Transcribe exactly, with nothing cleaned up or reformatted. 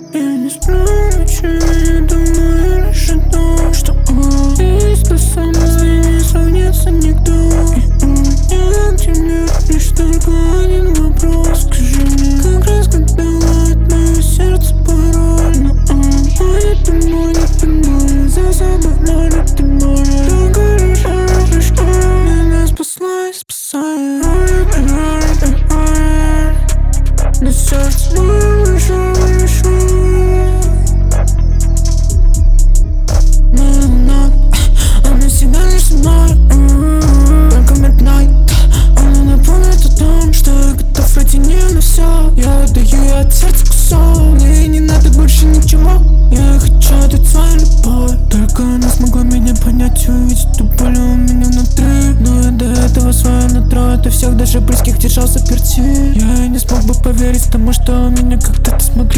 Я не сплю ночами, думаю лишь о том, что о, здесь то самое не сравнится никто. И у меня к тебе лишь только один вопрос. Скажи мне, как разгадала мое сердце пароль. Но о, будет ты мой, не ты мой, за собой море, ты море. Только лишь о, лишь о, меня спасла и спасает. На сердце мое еще, еще. Моя луна, она всегда лишь со мной. Только midnight, она напомнит о том, что я готов ради нее на все. Я отдаю ей от сердца кусок, мне не надо больше ничего. Я хочу отдать свою любовь. Только она смогла меня понять и увидеть ту боль у меня внутри. Но я до этого свое нутро, от всех даже близких держался перти. Я не смог бы поверить тому, что меня когда-то смогли